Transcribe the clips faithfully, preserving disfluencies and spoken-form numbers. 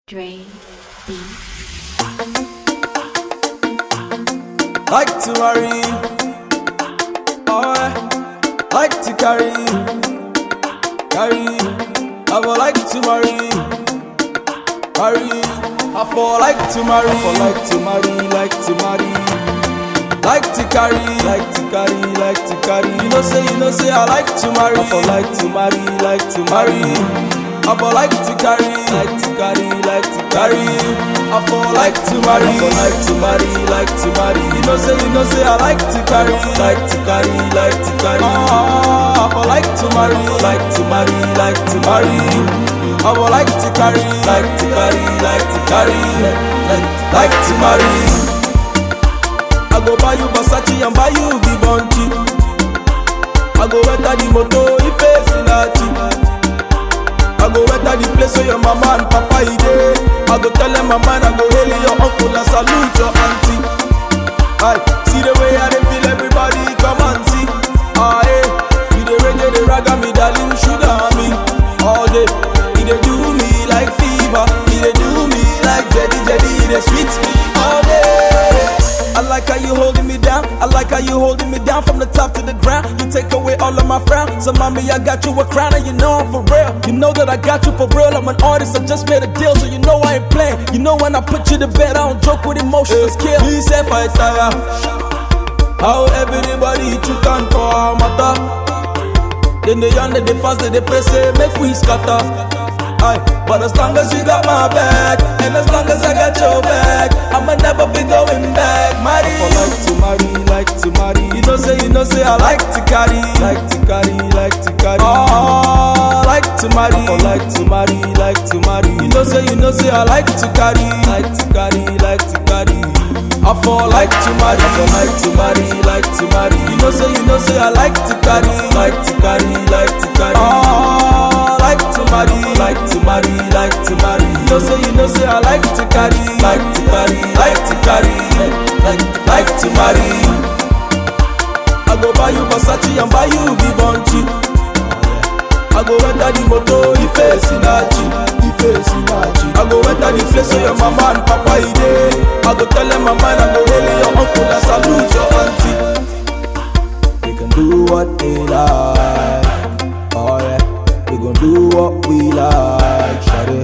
Dre Beats. Like to marry, oh yeah. Like to carry, carry. I would like to marry, marry. I for like to marry, I for like to marry, like to marry. Like to carry, like to carry, like to carry. You know say, you know say I like to marry. I for like to marry, like to marry. I for like to carry, like to carry, like to carry. I for like to marry, I for like to marry, like to marry. You know say, you know say I like to carry, like to carry, like to carry. Ah, I for like to marry, like to marry, like to marry. I for like to carry, like to carry, like to carry, like like to marry. I go buy you Versace and buy you Givenchy. I go enter the moto, if it's in a I go enter the place where your mama and papa is there. I go tell them my man, I go hail your uncle and salute your auntie. Aye, see the way I dey feel, everybody come and see. Ah, hey, you the reggae, the raga, me darling, sugar me all day. He dey do me like fever, he dey do me like jelly, jelly, he dey sweet me all day. I like how you holding me down, I like how you holding me down from the top to the ground. You take away all of my frown, so mommy I got you a crown and you know I'm for real. You know that I got you for real, I'm an artist, I just made a deal, so you know I ain't playing. You know when I put you to bed, I don't joke with emotions, kill. He said fight tire, how everybody cheat on for our matter. Then they on the fast, they pray say make we scatter. Aye, but as long as you got my back, and as long as I got your back, I'ma never be going back. Marry, I like to marry, like to marry. You know say, you know say I like to carry, like to carry, like to carry. Oh, like to marry, I like to marry, like to marry. You know say, you know say I like to carry, like to carry, like to carry. I fall like to marry, I like to marry, like to marry. You know say, you know say I like to carry, like to carry, like to carry. Oh, like to marry, like to marry, like to marry. You know say, you know say I like to carry, like to carry, like to carry, like like to marry. I go buy you Versace and buy you Givenchy. I go enter the moto, if it's in a if it's in a I go enter the place where your mama and papa is there. I go tell them my man, I go hail your uncle and salute your auntie. They can do what they like, oh yeah. We gon' do what we like, shawty.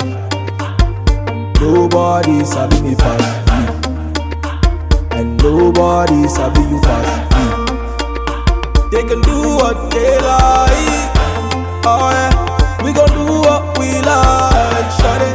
Nobody sabi me past me, and nobody sabi you past me. They can do what they like, oh yeah. We gon' do what we like, shawty.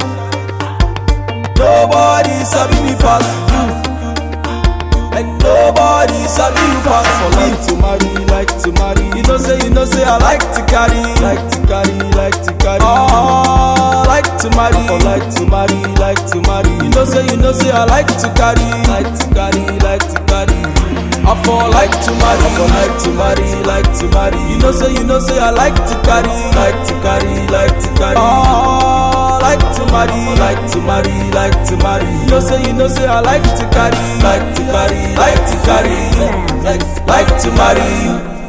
Nobody sabi me past you, and nobody sabi you past me. Like to marry, like to marry. You know say, you know say I like to carry, like to carry, like to carry. Oh, like to marry, I like to marry, like to marry. You know say, you know say I like to carry, like to carry, like to carry. I for like to marry, I for like to marry, like to marry. You know say, you know say I like to carry, like to carry, like to carry. Oh, like to marry, like to marry, like to marry. You know say, you know say I like to carry, like to carry, like to carry, like like to marry.